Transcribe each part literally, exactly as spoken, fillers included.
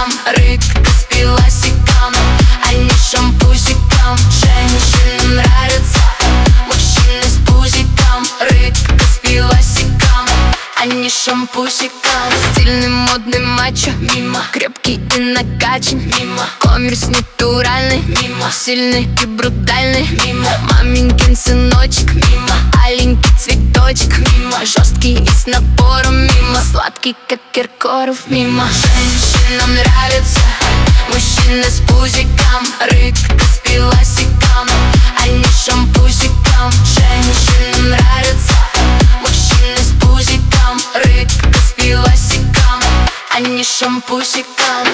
пусикам, рыбка с пилосикам, а не шампусикам. Женщинам нравятся мужчины с пузиком, рыбка с пилосикам, а не шампусикам. Стильный, модный, мачо, мимо. Крепкий и накачан, мимо. Коммерс натуральный, мимо. Сильный и брутальный, мимо. Маменькин сыночек, мимо. Аленький цветочек, мимо. Жесткий и с напором, мимо. Сладкий, как Киркоров, мимо. Женщинам нравятся мужчины с пузиком, рыбка с пилосиком, а не шампусиком. Женщинам нравятся мужчины с пузиком, рыбка с пилосиком, а не шампусиком.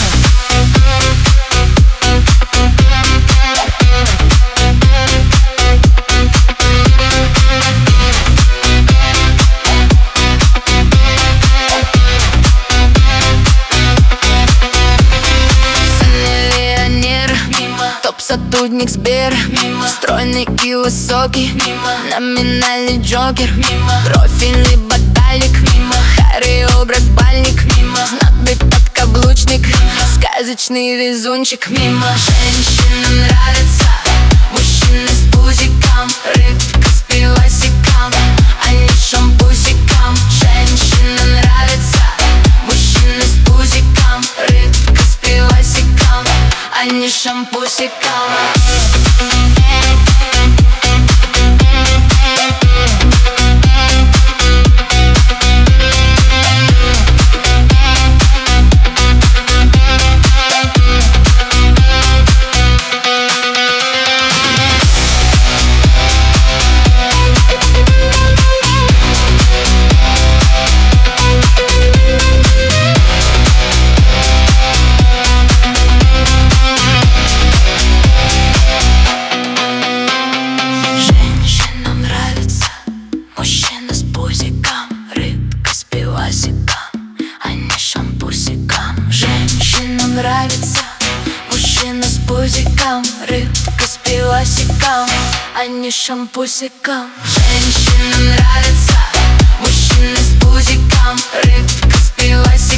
Сотрудник Сбера, мимо. Стройный и высокий, мимо. Номинальный Джокер, мимо. Профильный баталик, мимо. Харри образ бальник, мимо. Знатный подкаблучник, мимо. Сказочный везунчик, мимо. Женщинам нравятся мужчины с пузиком, рыбка с пилосиком, а не шампусиком. Женщинам нравятся мужчины с пузиком, рыбка с пилосиком, а не шампусиком. Женщинам нравится мужчина с пузиком, рыбка с пилосиком, а не шампусиком. Женщинам нравится мужчина с пузиком, рыбка с пилосиком.